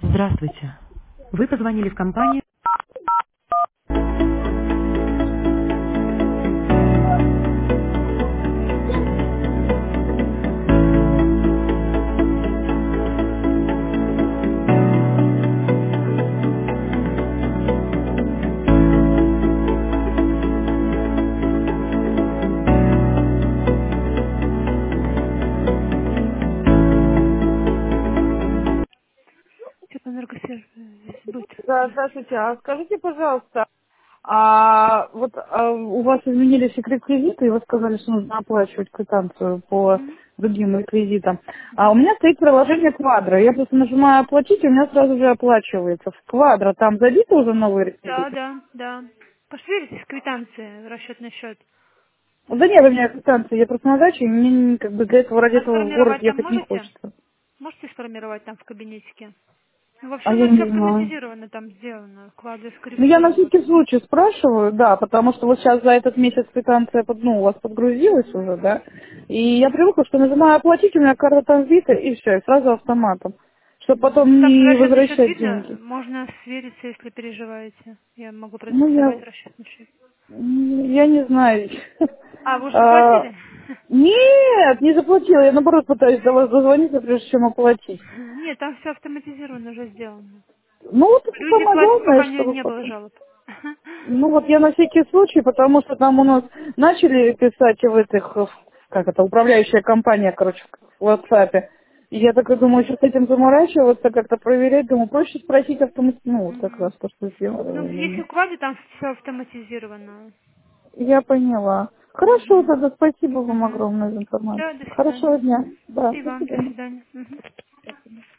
Здравствуйте. Вы позвонили в компанию. Что-то энергосвязь здесь будет. Да, здравствуйте. А скажите, пожалуйста, у вас изменились реквизиты, и вы сказали, что нужно оплачивать квитанцию по Мгм. другим реквизитам. А у Мгм. меня стоит приложение Квадро. Я просто нажимаю оплатить, и у меня сразу же оплачивается. В Квадро там забиты уже новые Да, реквизиты? да, да. Посмотрите с квитанции, расчетный счет. Да нет, у меня квитанции, я просто на даче, и мне как бы для этого, ради А этого в город сформировать там ехать не можете? хочется. Можете сформировать там в кабинетике? Ну, вообще А у я нас все не знаю. автоматизировано там сделано. Клады Ну, я на скриптовано. всякий случай спрашиваю, да, потому что вот сейчас за этот месяц квитанция, у вас подгрузилась уже, да, и я привыкла, что нажимаю оплатить, у меня карта там вбита, и все, и сразу автоматом, чтобы Ну, потом там не расчетный счет возвращать видно, деньги. можно свериться, если переживаете. Я могу Ну, продиктовать расчетный счет. я не знаю. А, вы уже А, заплатили? Нет, не заплатила, я наоборот пытаюсь до вас дозвониться, прежде чем оплатить. Нет, там все автоматизировано уже сделано. Ну, вот это Люди самое платят, главное, пока не, чтобы не было потом. жалоб. Ну вот я на всякий случай, потому что там у нас начали писать в этих, как это, управляющая компания, короче, в WhatsApp. И я так и думаю, сейчас с этим заморачиваться, как-то проверять, думаю, проще спросить ну, вот как Мгм. раз то, что сделала Ну, или если нет. в кладе, там все автоматизировано. Я поняла. Хорошо, Мгм. тогда спасибо вам Мгм. огромное за информацию. Да, до свидания. Хорошего дня. Да, И до вам до свидания. свидания. Мгм.